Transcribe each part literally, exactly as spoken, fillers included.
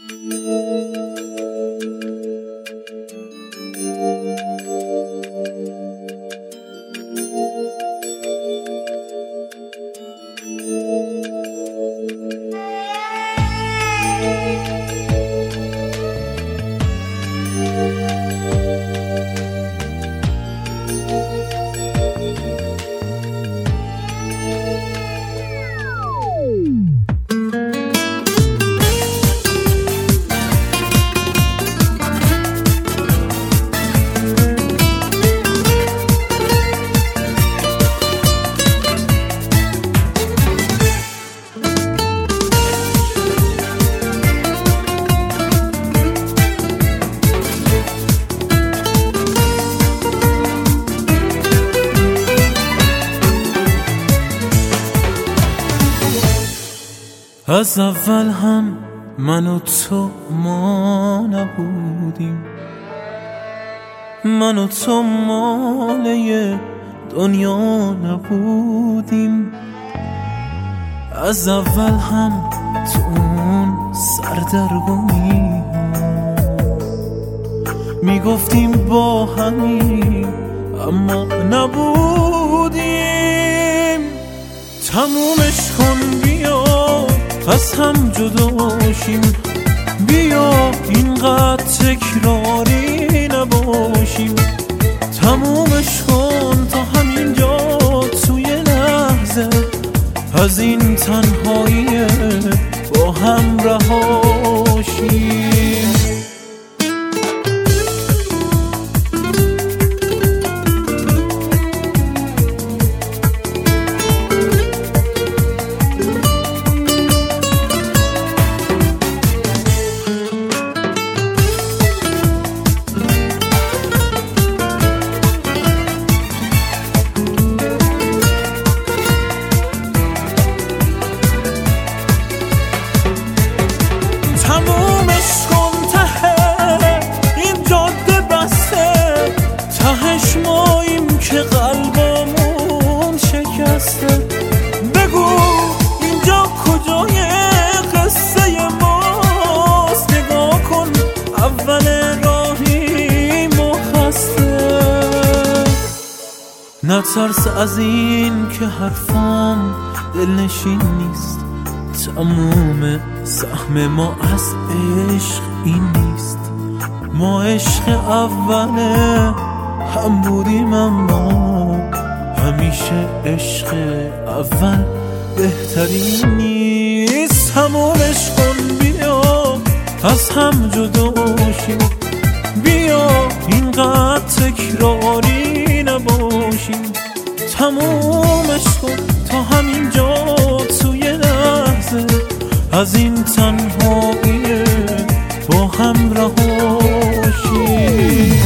از اول هم من و تو ما نبودیم، من و تو ماله دنیا نبودیم. از اول هم تو اون سردرگمی میگفتیم با همین اما نبودیم. تمومش کن بیا از هم جداشیم، بیا اینقدر تکراری نباشیم. تمومش کن تا همینجا توی لحظه از این تنهایی با هم رهاشیم. تمومش کن ته این جاده بسته، تهش ماییم که قلبمون شکسته. بگو اینجا کجای قصه ماست، نگاه کن اول راهی مخسته. نترس از این که حرفام دلنشین نیست، تموم سهم ما از عشق این نیست. ما عشق اوله هم بودیم اما همیشه عشق اول بهترین نیست. تمومش کن بیا از هم جداشیم، بیا اینقدر تکراری نباشیم. تمومش کن تا همینجا توی لحظه از این تنهایی با هم رهاشیم.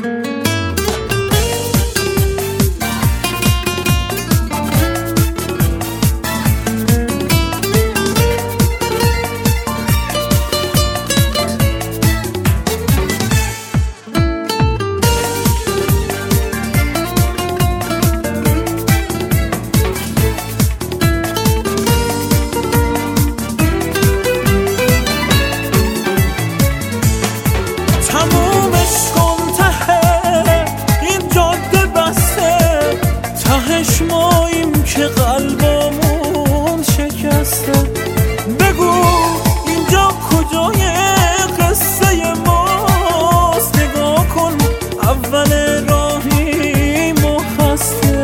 تمومش کن ته این جاده بسته، تهش ماییم که قلبمون شکسته. بگو اینجا کجای قصه ماست، نگاه کن اول راهی مخسته.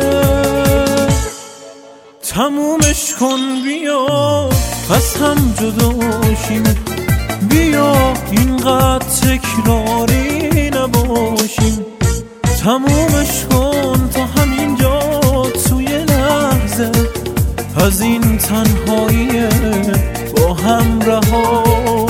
تمومش کن بیا از هم جداشیم، بیا اینقدر تکراری نباشیم. تمومش کن تا همینجا توی لحظه از این تنهایی با هم رها